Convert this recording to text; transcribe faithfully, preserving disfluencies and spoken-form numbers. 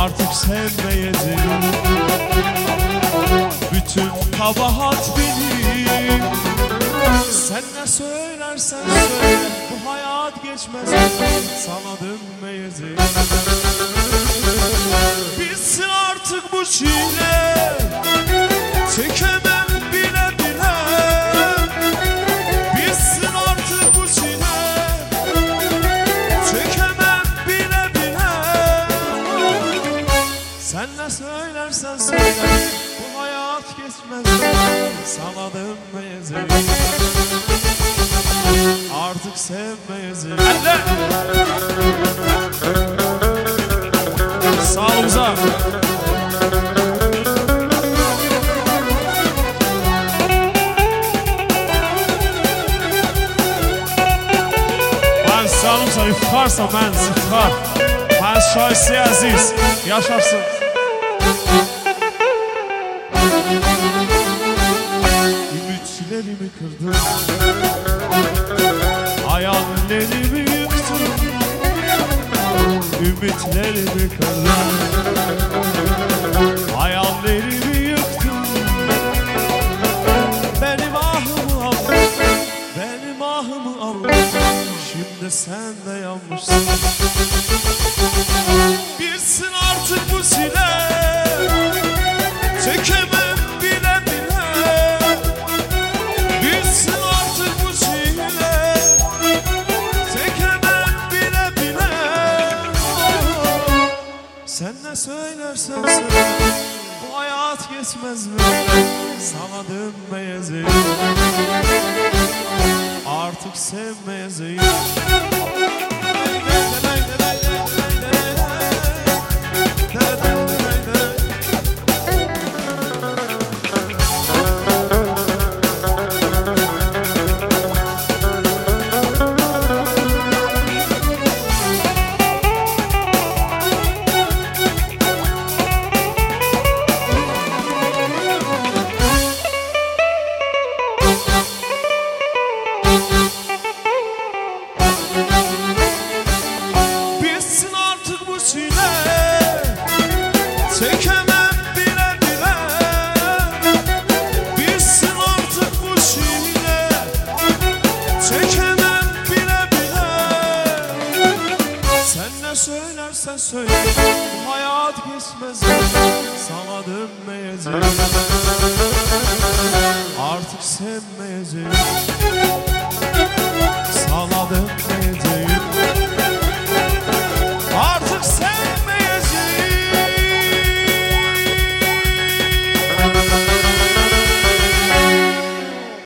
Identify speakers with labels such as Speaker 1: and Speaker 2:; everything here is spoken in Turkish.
Speaker 1: artık sevmeyeceğim. Bütün kabahat benim. Sen ne söylersen söyle, bu hayat geçmez, sana dönmeyeceğim. Bitsin artık bu çile, çekemem bile bile. Bitsin artık bu çile, çekemem bile bile. Sen ne söylersen söyle, bu hayat geçmez, sana dönmeyeceğim. Artık sevmeyeceğim. Sağımıza. Ben sağımıza iftarsam ben iftar. Ben şahisi aziz. Yaşarsın. Ümitlerimi kırdın, hayallerimi yıktın. Ümitlerimi kırdın, hayallerimi yıktın. Benim ahımı al, benim ahımı al. Şimdi sen de yanmışsın. Bitsin artık bu çile, çekemem bile bile. Bitsin artık bu çile, çekemem bile bile. Sen ne söylersen söyle, bu hayat geçmez mi, sana dönmeyeceğim. Artık sevmeyeceğim. Çekemem bile bile. Bitsin artık bu çile, çekemem bile bile. Sen ne söylersen söyle, bu hayat geçmez, sana dönmeyeceğim. Artık sevmeyeceğim.